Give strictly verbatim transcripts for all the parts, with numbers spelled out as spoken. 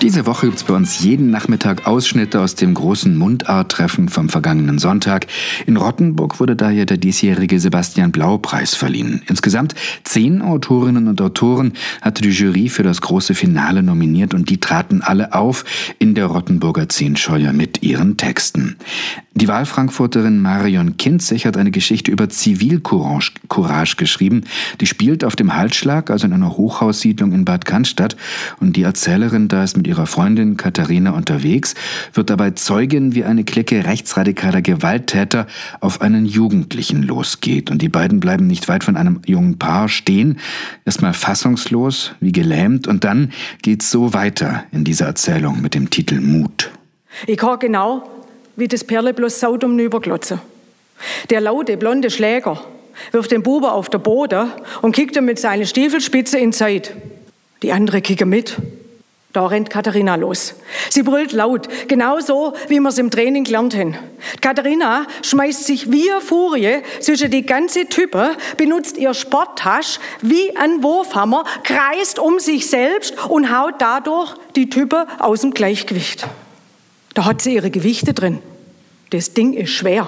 Diese Woche gibt es bei uns jeden Nachmittag Ausschnitte aus dem großen Mundart-Treffen vom vergangenen Sonntag. In Rottenburg wurde daher der diesjährige Sebastian-Blau-Preis verliehen. Insgesamt zehn Autorinnen und Autoren hatte die Jury für das große Finale nominiert und die traten alle auf in der Rottenburger Zehnscheuer mit ihren Texten. Die Wahlfrankfurterin Marion Kinzig hat eine Geschichte über Zivilcourage Courage geschrieben. Die spielt auf dem Halsschlag, also in einer Hochhaussiedlung in Bad Cannstatt. Und die Erzählerin, da ist mit ihrer Freundin Katharina unterwegs, wird dabei Zeugin, wie eine Clique rechtsradikaler Gewalttäter auf einen Jugendlichen losgeht. Und die beiden bleiben nicht weit von einem jungen Paar stehen, erstmal fassungslos, wie gelähmt. Und dann geht's so weiter in dieser Erzählung mit dem Titel Mut. Ich kann genau wie das Perle bloß saudumm überglotzen. Der laute, blonde Schläger wirft den Buben auf den Boden und kickt ihn mit seiner Stiefelspitze in die Zeit. Die andere kicken mit. Da rennt Katharina los. Sie brüllt laut, genauso wie wir es im Training gelernt haben. Katharina schmeißt sich wie eine Furie zwischen die ganze Type, benutzt ihr Sporttasche wie ein Wurfhammer, kreist um sich selbst und haut dadurch die Type aus dem Gleichgewicht. Da hat sie ihre Gewichte drin. Das Ding ist schwer.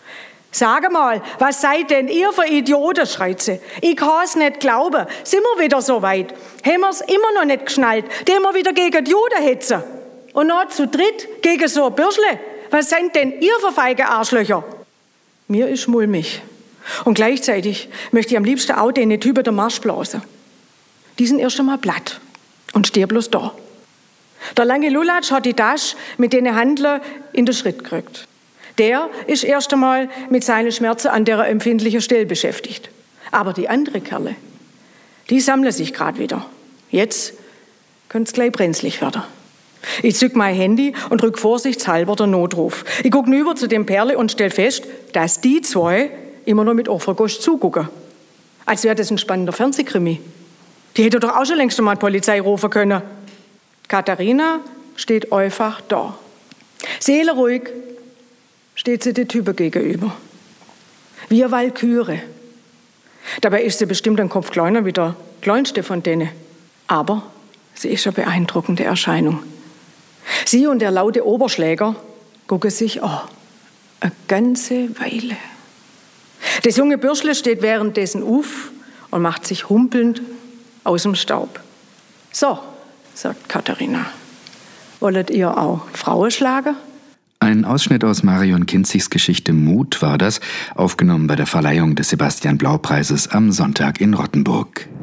Sag mal, was seid denn ihr für Idioten, schreit sie. Ich kann's nicht glauben. Sind wir wieder so weit? Haben wir's immer noch nicht geschnallt? Den wir wieder gegen die Juden hetzen? Und noch zu dritt gegen so ein Bürschle? Was sind denn ihr für feige Arschlöcher? Mir ist mulmig. Und gleichzeitig möchte ich am liebsten auch den Typen den Marsch blasen. Die sind erst einmal platt und stehen bloß da. Der lange Lulatsch hat die Tasche mit den Handeln in den Schritt gekriegt. Der ist erst einmal mit seinen Schmerzen an der empfindlichen Stelle beschäftigt. Aber die andere Kerle, die sammeln sich gerade wieder. Jetzt könnte es gleich brenzlig werden. Ich zück mein Handy und drück vorsichtshalber den Notruf. Ich gucke rüber zu dem Perle und stell fest, dass die zwei immer noch mit offener Gosch zugucken. Als wäre das ein spannender Fernsehkrimi. Die hätte doch auch schon längst einmal die Polizei rufen können. Katharina steht einfach da. Seelenruhig steht sie den Typen gegenüber. Wie eine Walküre. Dabei ist sie bestimmt ein Kopf kleiner wie der kleinste von denen. Aber sie ist eine beeindruckende Erscheinung. Sie und der laute Oberschläger gucken sich an. Eine ganze Weile. Das junge Bürschle steht währenddessen auf und macht sich humpelnd aus dem Staub. So, sagt Katharina. Wollt ihr auch Frauen schlagen? Ein Ausschnitt aus Marion Kinzigs Geschichte Mut war das, aufgenommen bei der Verleihung des Sebastian-Blau-Preises am Sonntag in Rottenburg.